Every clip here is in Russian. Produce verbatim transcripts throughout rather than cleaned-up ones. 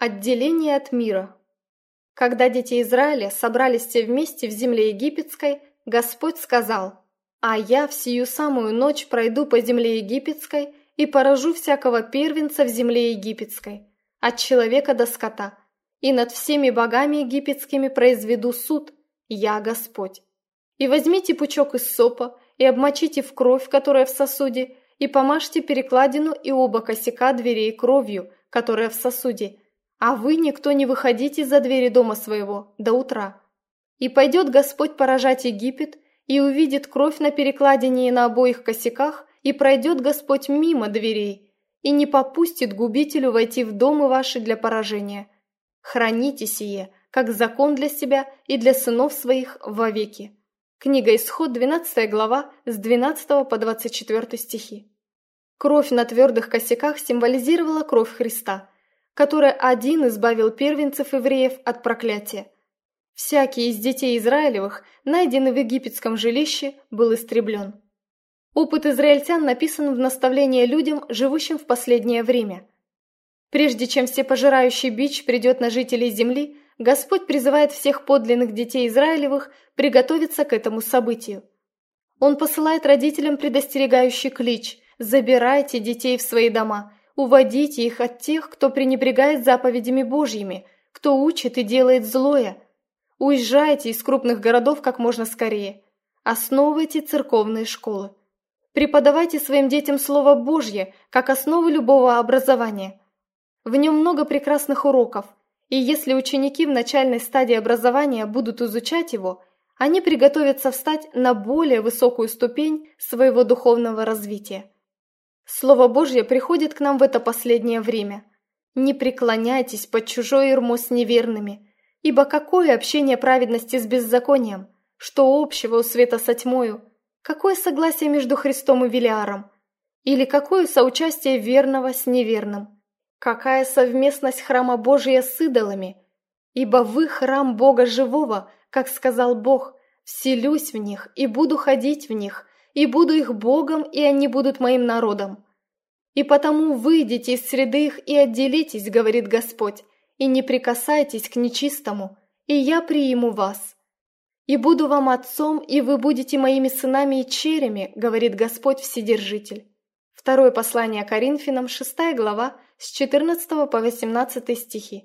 Отделение от мира. Когда дети Израиля собрались все вместе в земле египетской, Господь сказал: «А я в сию самую ночь пройду по земле египетской и поражу всякого первенца в земле египетской, от человека до скота, и над всеми богами египетскими произведу суд, я Господь. И возьмите пучок из сопа и обмочите в кровь, которая в сосуде, и помажьте перекладину и оба косяка дверей кровью, которая в сосуде, а вы никто не выходите за двери дома своего до утра. И пойдет Господь поражать Египет, и увидит кровь на перекладине и на обоих косяках, и пройдет Господь мимо дверей, и не попустит губителю войти в домы ваши для поражения. Храните сие, как закон для себя и для сынов своих вовеки». Книга Исход, двенадцатая глава, с двенадцатого по двадцать четвёртый стихи. Кровь на твердых косяках символизировала кровь Христа, который один избавил первенцев евреев от проклятия. Всякий из детей Израилевых, найденный в египетском жилище, был истреблен. Опыт израильтян написан в наставление людям, живущим в последнее время. Прежде чем всепожирающий бич придет на жителей земли, Господь призывает всех подлинных детей Израилевых приготовиться к этому событию. Он посылает родителям предостерегающий клич: «Забирайте детей в свои дома, уводите их от тех, кто пренебрегает заповедями Божьими, кто учит и делает злое. Уезжайте из крупных городов как можно скорее. Основывайте церковные школы. Преподавайте своим детям Слово Божье, как основу любого образования. В нем много прекрасных уроков, и если ученики в начальной стадии образования будут изучать его, они приготовятся встать на более высокую ступень своего духовного развития. Слово Божье приходит к нам в это последнее время. Не преклоняйтесь под чужое ярмо с неверными, ибо какое общение праведности с беззаконием, что общего у света со тьмою, какое согласие между Христом и Велиаром, или какое соучастие верного с неверным, какая совместность храма Божия с идолами, ибо вы храм Бога живого, как сказал Бог, вселюсь в них и буду ходить в них, и буду их Богом, и они будут моим народом. И потому выйдите из среды их и отделитесь, говорит Господь, и не прикасайтесь к нечистому, и я приму вас. И буду вам отцом, и вы будете моими сынами и черями, говорит Господь Вседержитель». Второе послание Коринфянам, шестая глава, с четырнадцатого по восемнадцатый стихи.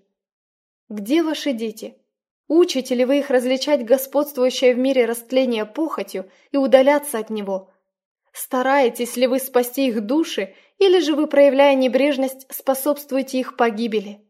Где ваши дети? Учите ли вы их различать господствующее в мире растление похотью и удаляться от него? Стараетесь ли вы спасти их души, или же вы, проявляя небрежность, способствуете их погибели?